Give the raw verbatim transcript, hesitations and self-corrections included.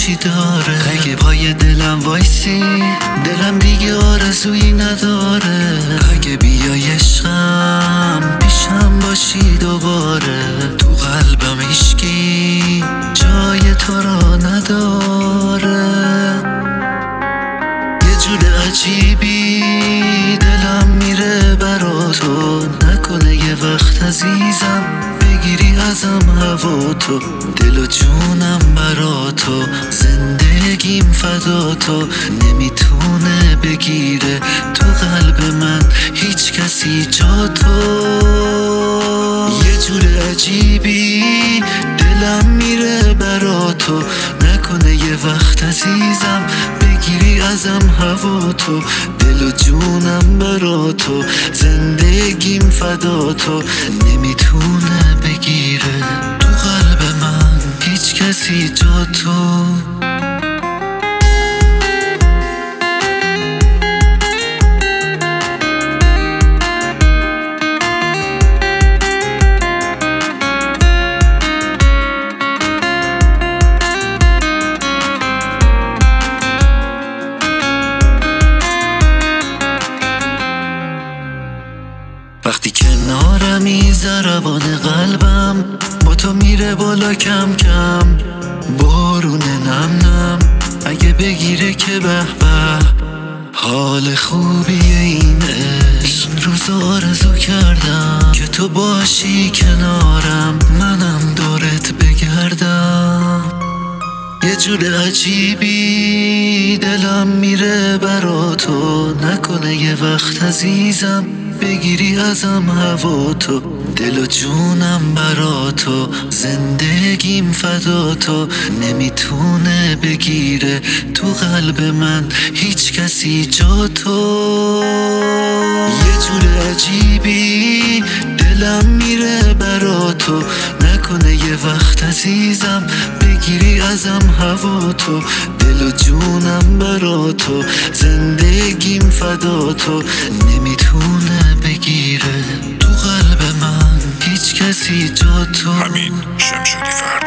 چی داره؟ اگه پای دلم وایسی دلم دیگه آرزویی نداره. اگه بیای عشقم پیشم باشی دوباره، تو قلبم هیچکی جای تو را نداره. یه جور عجیبی دلم میره برا تو، نکنه یه وقت عزیزم بگیری ازم هوا تو. دل و جونم برا تو، زندگیم فدا تو، نمیتونه بگیره تو قلب من هیچ کسی جا تو. یه جور عجیبی دلم میره برا تو، نکنه یه وقت عزیزم بگیری ازم هوا تو. دل و جونم برا تو، زندگیم فدا تو، نمیتونه بگیره تو قلب من هیچ کسی جا تو. وقتی کنارمی ضربان قلبم با تو میره بالا کم کم، بارون نم نم اگه بگیره که به به. حال خوبیه این عشق، این روز آرزو کردم که تو باشی کنارم، منم دورت بگردم. یه جور عجیبی دلم میره برا تو، نکنه یه وقت عزیزم بگیری ازم هوا تو. دل و جونم برا تو، زندگیم فدا تو، نمیتونه بگیره تو قلب من هیچ کسی جا تو. یه جور عجیبی دلم میره برا تو، نکنه یه وقت عزیزم بگیری ازم هوا تو. دل و جونم برا تو، زندگیم فدا تو، نمیتونه بگیره تو قلب من هیچ کسی جا تو. همین شمشادی فرد.